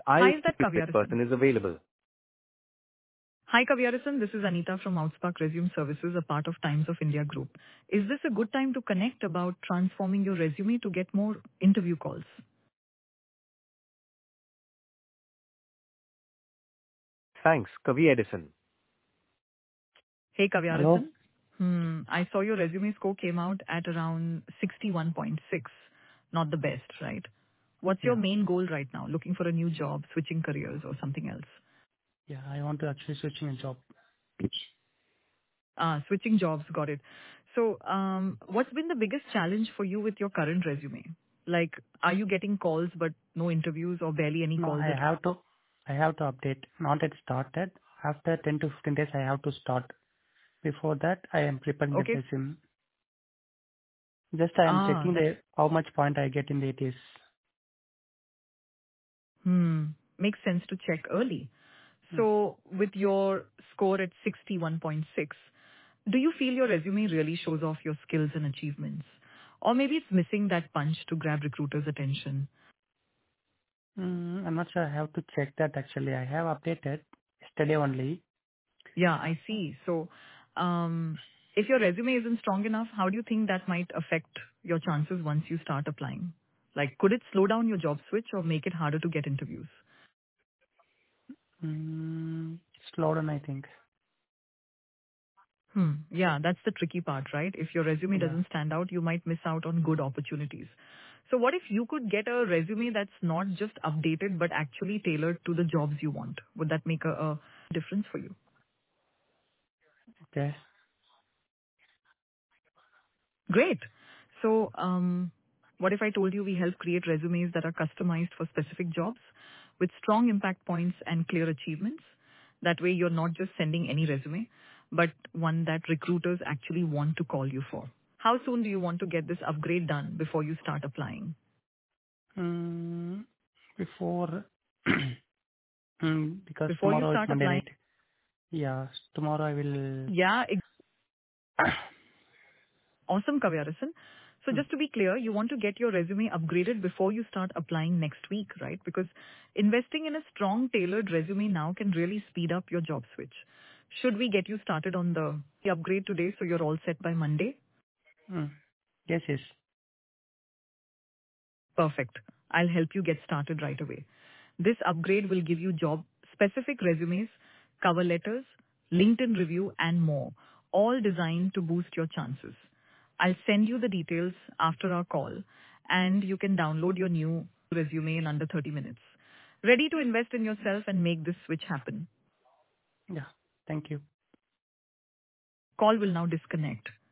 I'll Hi, is see that if this Kavyarasan? person is available. Hi, Kavyarasan. This is Anita from Outspark Resume Services, a part of Times of India Group. Is this a good time to connect about transforming your resume to get more interview calls? Thanks, Kavi Edison. Hey, Hello? Kavyarasan. I saw your resume score came out at around 61.6. Not the best, right? What's your Yeah. main goal right now? Looking for a new job, switching careers, or something else? Yeah, I want to actually switching a job. Switching jobs, got it. So, what's been the biggest challenge for you with your current resume? Like, are you getting calls but no interviews or barely any No, calls at I have to update. Not yet started. After 10 to 15 days, I have to start. Before that, I am preparing all? the Okay. resume. Just I am checking That, how much point I get in the ATS. hmm, makes sense to check early. Hmm. So, with your score at 61.6, do you feel your resume really shows off your skills and achievements? Or maybe it's missing that punch to grab recruiters' attention? I'm not sure. I have to check that actually. I have updated yesterday only. Yeah, I see. So, if your resume isn't strong enough, how do you think that might affect your chances once you start applying? Like, could it slow down your job switch or make it harder to get interviews? Slow down, I think. Yeah, that's the tricky part, right? If your resume Yeah. doesn't stand out, you might miss out on good opportunities. So what if you could get a resume that's not just updated, but actually tailored to the jobs you want? Would that make a difference for you? Okay. Great. So, what if I told you we help create resumes that are customized for specific jobs with strong impact points and clear achievements? That way you're not just sending any resume, but one that recruiters actually want to call you for. How soon do you want to get this upgrade done before you start applying? Before, because Before you tomorrow is start Monday, applying? right? Yeah, tomorrow I will. Yeah, awesome, Kavyarasan. So Hmm. just to be clear, you want to get your resume upgraded before you start applying next week, right? Because investing in a strong tailored resume now can really speed up your job switch. Should we get you started on the upgrade today so you're all set by Monday? Mm. Yes, yes. Perfect. I'll help you get started right away. This upgrade will give you job specific resumes, cover letters, LinkedIn review, and more, all designed to boost your chances. I'll send you the details after our call, and you can download your new resume in under 30 minutes. Ready to invest in yourself and make this switch happen. Yeah. Thank you. Call will now disconnect.